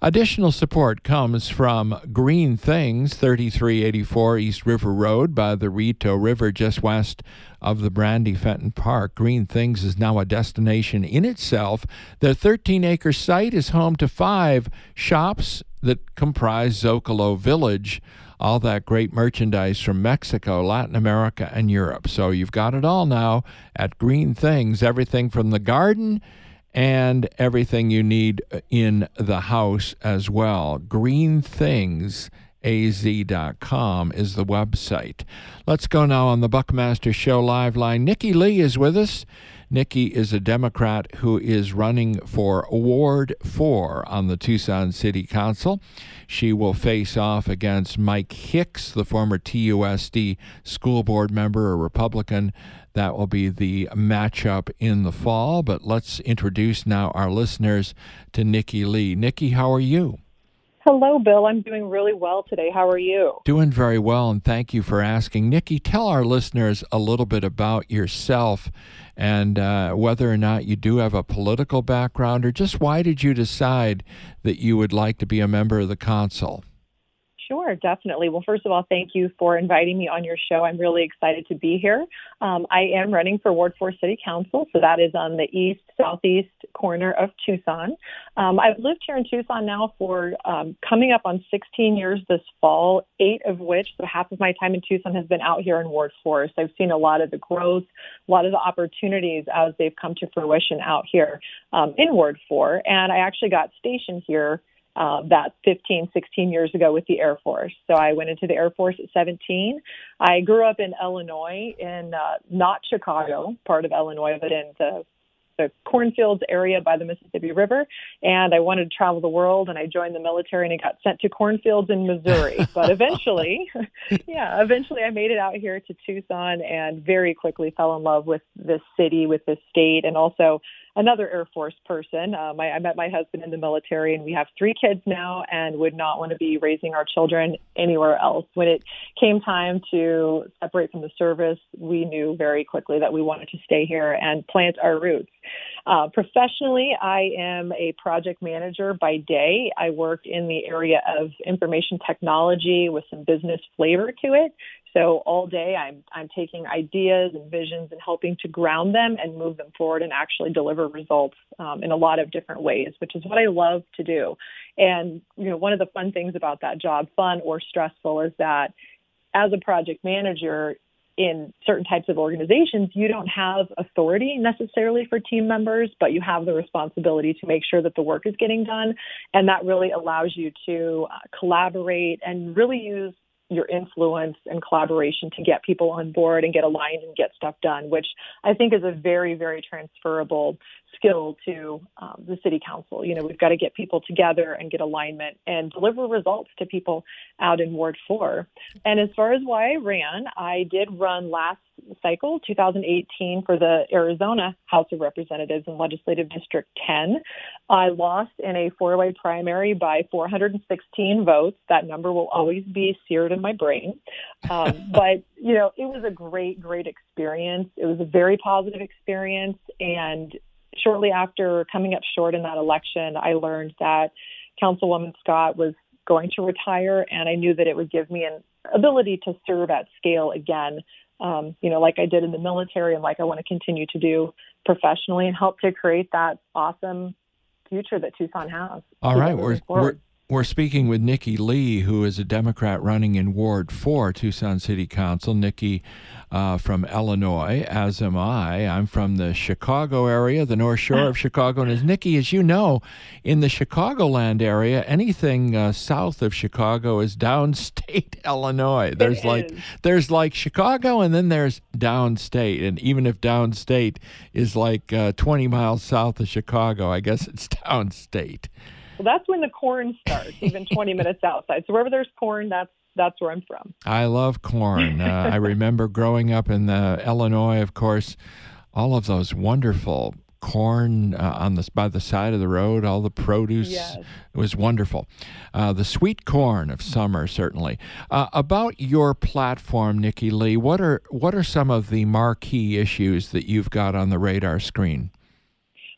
Additional support comes from Green Things, thirty-three eighty-four East River Road by the Rito River, just west of the Brandy Fenton Park. Green Things is now a destination in itself. Their thirteen-acre site is home to five shops that comprise Zocalo Village, all that great merchandise from Mexico, Latin America, and Europe. So you've got it all now at Green Things, everything from the garden and everything you need in the house as well. green things a z dot com is the website. Let's go now on the Buckmaster Show live line. Nikki Lee is with us. Nikki is a Democrat who is running for Ward four on the Tucson City Council. She will face off against Mike Hicks, the former T U S D school board member, a Republican. That will be the matchup in the fall. But let's introduce now our listeners to Nikki Lee. Nikki, how are you? Hello, Bill. I'm doing really well today. How are you? Doing very well, and thank you for asking. Nikki, tell our listeners a little bit about yourself and uh, whether or not you do have a political background, or just why did you decide that you would like to be a member of the council? Sure, definitely. Well, first of all, thank you for inviting me on your show. I'm really excited to be here. Um, I am running for Ward four City Council, so that is on the east, southeast corner of Tucson. Um, I've lived here in Tucson now for um, coming up on sixteen years this fall, eight of which, so half of my time in Tucson has been out here in Ward four. So I've seen a lot of the growth, a lot of the opportunities as they've come to fruition out here um, in Ward four. And I actually got stationed here Uh, about fifteen, sixteen years ago with the Air Force. So I went into the Air Force at seventeen. I grew up in Illinois, in uh, not Chicago, part of Illinois, but in the, the cornfields area by the Mississippi River. And I wanted to travel the world, and I joined the military, and I got sent to cornfields in Missouri. But eventually, yeah, eventually I made it out here to Tucson and very quickly fell in love with this city, with this state, and also another Air Force person. Um, I, I met my husband in the military, and we have three kids now and would not want to be raising our children anywhere else. When it came time to separate from the service, we knew very quickly that we wanted to stay here and plant our roots. Uh, professionally, I am a project manager by day. I work in the area of information technology with some business flavor to it. So all day I'm I'm taking ideas and visions and helping to ground them and move them forward and actually deliver results um, in a lot of different ways, which is what I love to do. And, you know, one of the fun things about that job, fun or stressful, is that as a project manager in certain types of organizations, you don't have authority necessarily for team members, but you have the responsibility to make sure that the work is getting done. And that really allows you to uh, collaborate and really use your influence and collaboration to get people on board and get aligned and get stuff done, which I think is a very, very transferable skill to um, the city council. You know, we've got to get people together and get alignment and deliver results to people out in Ward four. And as far as why I ran, I did run last cycle, two thousand eighteen, for the Arizona House of Representatives in Legislative District ten. I lost in a four-way primary by four hundred sixteen votes. That number will always be seared in my brain. Um, but, you know, it was a great, great experience. It was a very positive experience. And shortly after coming up short in that election, I learned that Councilwoman Scott was going to retire, and I knew that it would give me an ability to serve at scale again. Um, you know, like I did in the military and like I want to continue to do professionally and help to create that awesome future that Tucson has. All right. We're, we're, we're speaking with Nikki Lee, who is a Democrat running in Ward four, Tucson City Council. Nikki uh, from Illinois, as am I. I'm from the Chicago area, the North Shore of Chicago. And as Nikki, as you know, in the Chicagoland area, anything uh, south of Chicago is downstate Illinois. There's It like is. there's like Chicago, and then there's downstate. And even if downstate is like uh, twenty miles south of Chicago, I guess it's downstate. Well, that's when the corn starts, even twenty minutes outside. So wherever there's corn, that's that's where I'm from. I love corn. Uh, I remember growing up in the Illinois, of course, all of those wonderful corn uh, on the by the side of the road, all the produce. Yes. It was wonderful. Uh, the sweet corn of summer, certainly. Uh, about your platform, Nikki Lee, what are what are some of the marquee issues that you've got on the radar screen?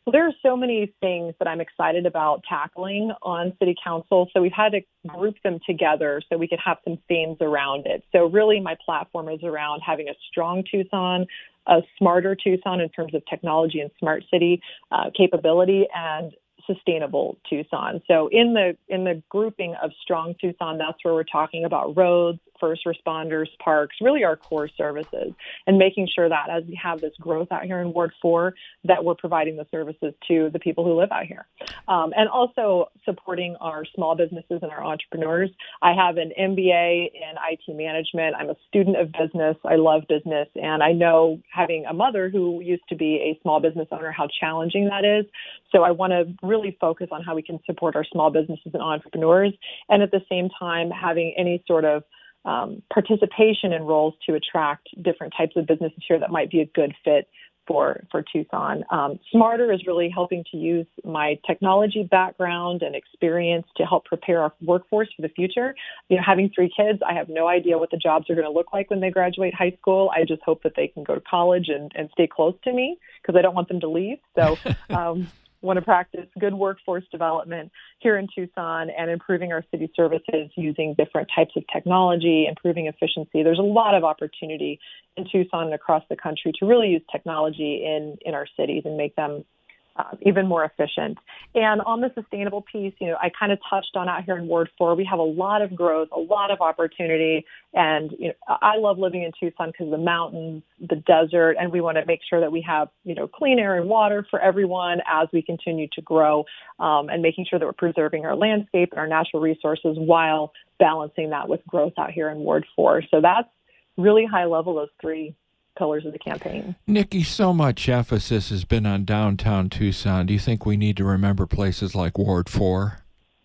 Well, there are so many things that I'm excited about tackling on City Council. So we've had to group them together so we could have some themes around it. So really my platform is around having a strong Tucson, a smarter Tucson in terms of technology and smart city uh, capability, and sustainable Tucson. So in the in the grouping of strong Tucson, that's where we're talking about roads, first responders, parks, really our core services, and making sure that as we have this growth out here in Ward four, that we're providing the services to the people who live out here. Um, and also supporting our small businesses and our entrepreneurs. I have an M B A in I T management. I'm a student of business. I love business. And I know, having a mother who used to be a small business owner, how challenging that is. So I want to really focus on how we can support our small businesses and entrepreneurs, and at the same time having any sort of Um, participation in roles to attract different types of businesses here that might be a good fit for, for Tucson. Um, Smarter is really helping to use my technology background and experience to help prepare our workforce for the future. You know, having three kids, I have no idea what the jobs are going to look like when they graduate high school. I just hope that they can go to college and, and stay close to me, because I don't want them to leave. So, um, want to practice good workforce development here in Tucson and improving our city services using different types of technology, improving efficiency. There's a lot of opportunity in Tucson and across the country to really use technology in, in our cities and make them uh, even more efficient. And on the sustainable piece, you know, I kind of touched on out here in Ward four, we have a lot of growth, a lot of opportunity. And, you know, I love living in Tucson because of the mountains, the desert, and we want to make sure that we have, you know, clean air and water for everyone as we continue to grow, um, and making sure that we're preserving our landscape and our natural resources while balancing that with growth out here in Ward four. So that's really high level, those three pillars of the campaign. Nikki, so much emphasis has been on downtown Tucson. Do you think we need to remember places like Ward four?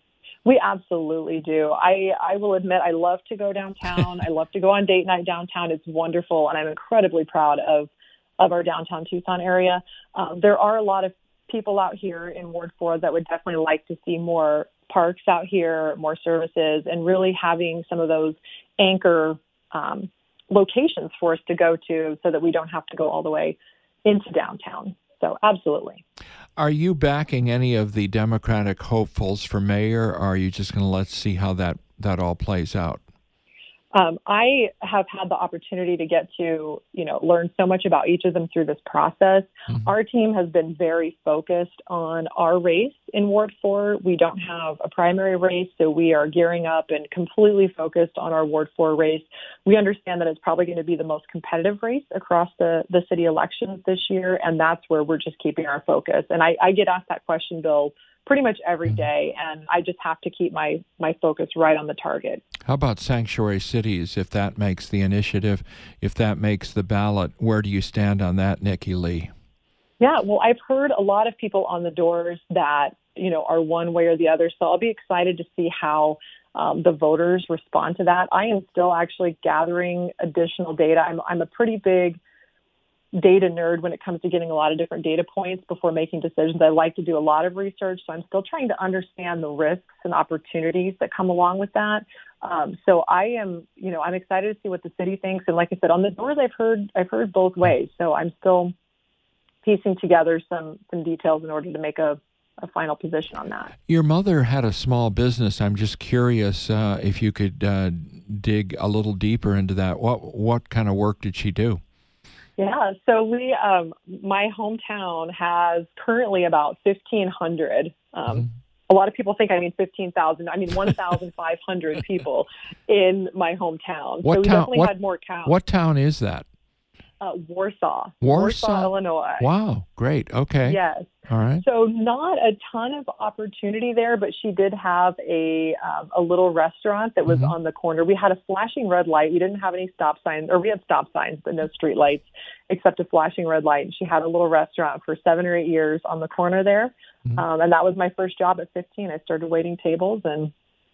We absolutely do. I, I will admit I love to go downtown. I love to go on date night downtown. It's wonderful, and I'm incredibly proud of, of our downtown Tucson area. Um, there are a lot of people out here in Ward four that would definitely like to see more parks out here, more services, and really having some of those anchor um locations for us to go to so that we don't have to go all the way into downtown. So absolutely. Are you backing any of the Democratic hopefuls for mayor, or are you just going to let's see how that, that all plays out? Um, I have had the opportunity to get to, you know, learn so much about each of them through this process. Mm-hmm. Our team has been very focused on our race in Ward four. We don't have a primary race, so we are gearing up and completely focused on our Ward four race. We understand that it's probably going to be the most competitive race across the, the city elections this year, and that's where we're just keeping our focus. And I, I get asked that question, Bill, pretty much every day, and I just have to keep my, my focus right on the target. How about sanctuary cities, if that makes the initiative, if that makes the ballot? Where do you stand on that, Nikki Lee? Yeah, well, I've heard a lot of people on the doors that, you know, are one way or the other, so I'll be excited to see how um, the voters respond to that. I am still actually gathering additional data. I'm, I'm a pretty big data nerd when it comes to getting a lot of different data points before making decisions. I like to do a lot of research, so I'm still trying to understand the risks and opportunities that come along with that. Um, so I am, you know, I'm excited to see what the city thinks. And like I said, on the doors, I've heard, I've heard both ways. So I'm still piecing together some, some details in order to make a, a final position on that. Your mother had a small business. I'm just curious uh, if you could uh, dig a little deeper into that. What, what kind of work did she do? Yeah, so we, um, my hometown has currently about fifteen hundred. Um, mm-hmm. A lot of people think I mean fifteen thousand. I mean one thousand five hundred people in my hometown. What so we town, definitely what, had more counts. What town is that? Uh, Warsaw. Warsaw? Warsaw, Illinois. Wow, great. Okay. Yes. All right. So not a ton of opportunity there, but she did have a um, a little restaurant that was mm-hmm. on the corner. We had a flashing red light. We didn't have any stop signs, or we had stop signs, but no street lights, except a flashing red light. And she had a little restaurant for seven or eight years on the corner there. Mm-hmm. Um, and that was my first job at fifteen. I started waiting tables, and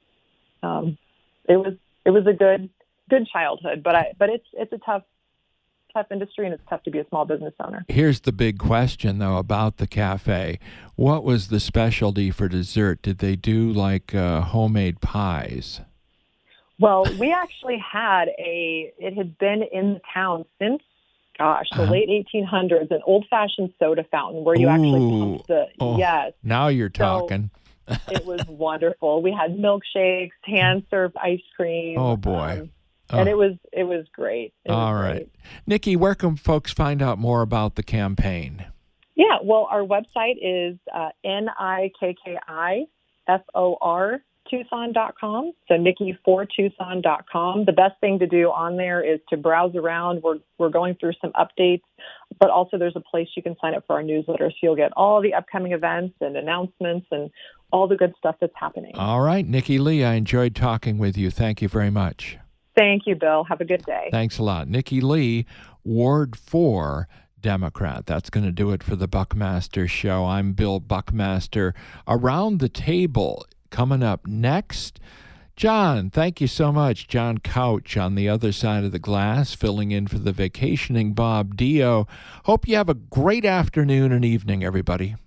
um, it was it was a good good childhood. But I but it's it's a tough. tough industry, and it's tough to be a small business owner. Here's the big question, though, about the cafe. What was the specialty for dessert? Did they do, like, uh, homemade pies? Well, we actually had a, it had been in the town since gosh, the Uh-huh. late eighteen hundreds, an old-fashioned soda fountain where you actually Ooh. pumped the, Oh, yes. Now you're So, talking. It was wonderful. We had milkshakes, hand-served ice cream. Oh, boy. um, Oh. And it was it was great. It was All great. right. Nikki, where can folks find out more about the campaign? Yeah, well, our website is uh, N I K K I F O R Tucson dot com. So Nikki for Tucson dot com. The best thing to do on there is to browse around. We're we're going through some updates, but also there's a place you can sign up for our newsletter, so you'll get all the upcoming events and announcements and all the good stuff that's happening. All right, Nikki Lee, I enjoyed talking with you. Thank you very much. Thank you, Bill. Have a good day. Thanks a lot. Nikki Lee, Ward four Democrat. That's going to do it for the Buckmaster Show. I'm Bill Buckmaster. Around the table, coming up next, John, thank you so much. John Couch on the other side of the glass, filling in for the vacationing Bob Dio. Hope you have a great afternoon and evening, everybody.